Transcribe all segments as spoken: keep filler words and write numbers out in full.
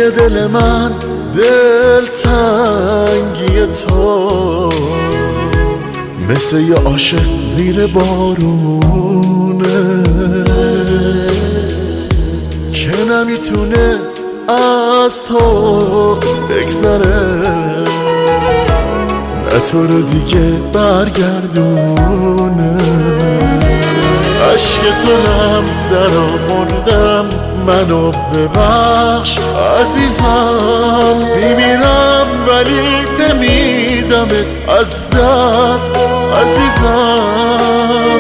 توی دل من دل تنگی تو مثل یه عاشق زیر بارونه که نمیتونه از تو بگذره، نه تو رو دیگه برگردونه. عشق تو هم در آوردم، منو ببخش عزیزم. میمیرم ولی نمیدمت از دست عزیزم.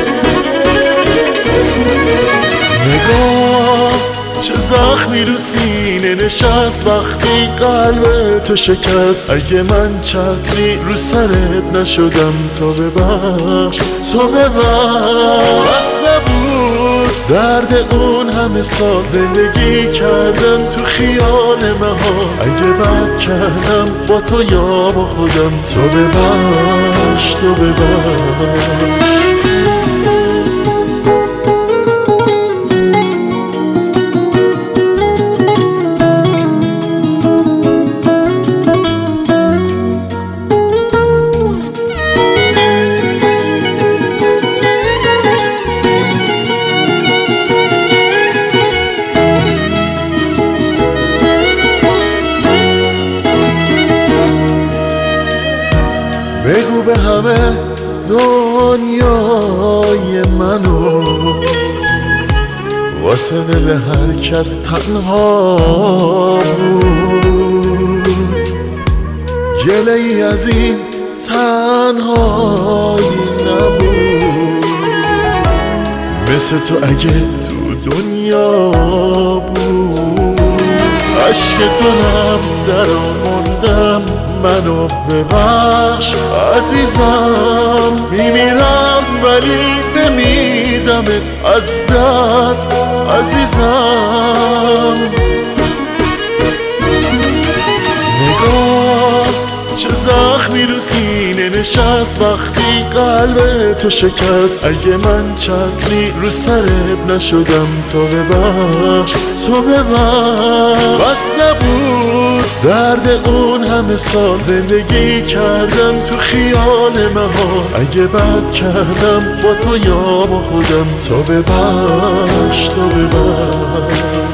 نگاه چه زخمی رو سینه نشست وقتی قلب تو شکست. اگه من چتری رو سرت نشدم تو ببخش، تو ببخش. بس نبود درد اون همه سال زندگی کردن تو خیال مهار. اگه بد کردم با تو یا با خودم، تو ببخش، تو ببخش. بگو به همه دنیای منو واسه دل هر کس تنها بود. گله ای از این تنهایی نبود، مثل تو اگه تو دنیا بود. عشق تو هم در آوردم، منو ببخش عزیزم. میمیرم ولی نمیدمت از دست عزیزم. نگاه چه زخمی رو سینه نشست وقتی قلب تو شکست. اگه من چتری رو سرت نشدم تو ببخش، تو ببخش. بس نبود درد اون همه سال زندگی کردن تو خیال مهار. اگه بد کردم با تو یا با خودم، تو ببخش، تو ببخش.